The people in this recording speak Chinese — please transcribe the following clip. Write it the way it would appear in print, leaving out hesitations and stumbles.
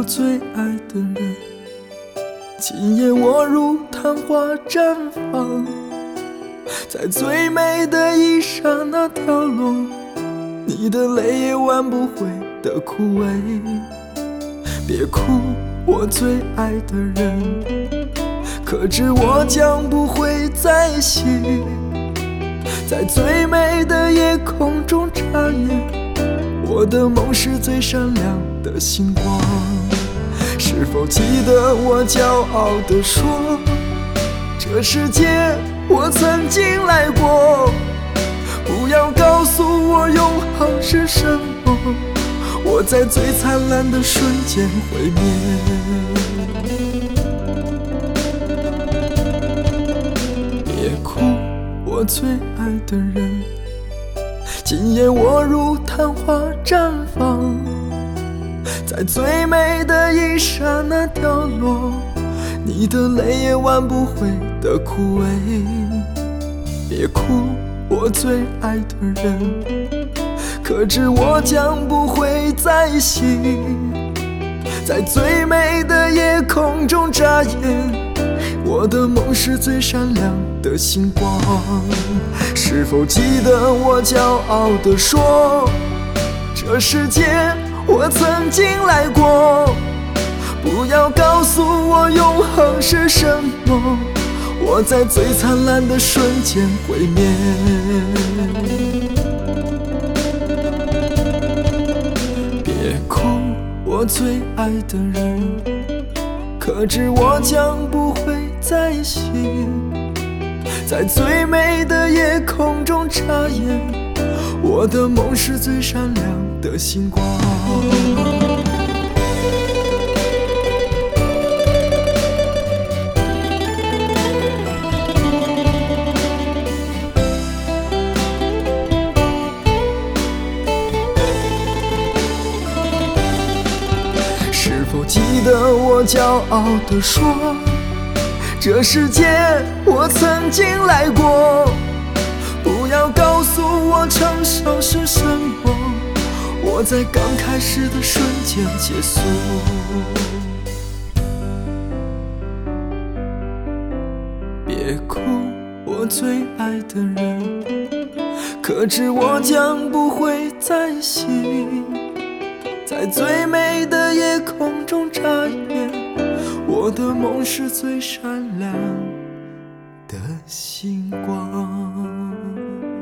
最爱的人。今夜我如昙花绽放，在最美的一刹那凋落，你的泪也挽不回的枯萎。别哭，我最爱的人，可知我将不会再醒，在最美的夜空中眨眼，我的梦是最闪亮的星光。是否记得我骄傲地说，这世界我曾经来过，不要告诉我永恒是什么，我在最灿烂的瞬间毁灭。别哭，我最爱的人，今夜我如昙花绽放，在最美的一刹那凋落，你的泪也挽不回的枯萎。别哭，我最爱的人，可知我将不会再醒，在最美的夜空中眨眼，我的梦是最闪亮的星光。是否记得我骄傲地说，这世界我曾经来过，不要告诉我永恒是什么，我在最灿烂的瞬间毁灭。别哭，我最爱的人，可知我将不会再醒，在最美的夜空中眨眼，我的梦是最闪亮的星光。是否记得我骄傲地说，这世界我曾经来过，不要告诉我承受是什么，我在刚开始的瞬间结束。别哭，我最爱的人，可知我将不会再醒，在最美的夜空中眨眼，我的梦是最闪亮的星光。